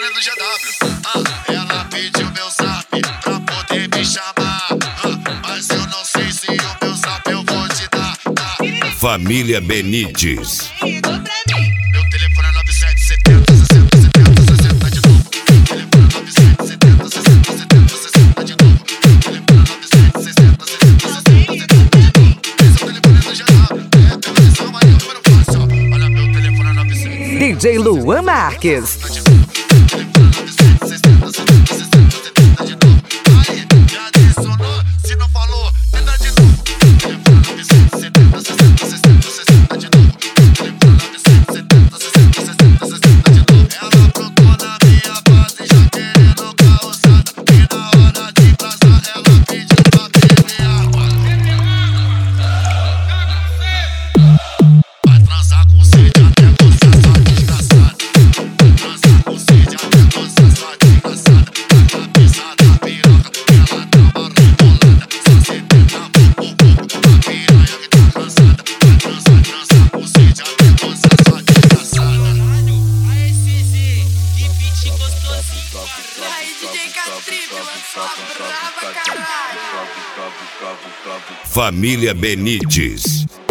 telefone do GW. Ela pediu meu zap pra poder me chamar. Mas eu não sei se o meu zap eu vou te dar. Família Benites. Meu telefone é 9770 60 70 60 de novo. Telefone 9770 60 70 60 de novo. Telefone 9760 60 60 70 de novo. Esse é o telefone do GW. É, pela lição, mas eu número fácil. Olha, meu telefone é 9770. DJ Luan Marques. Família Benites.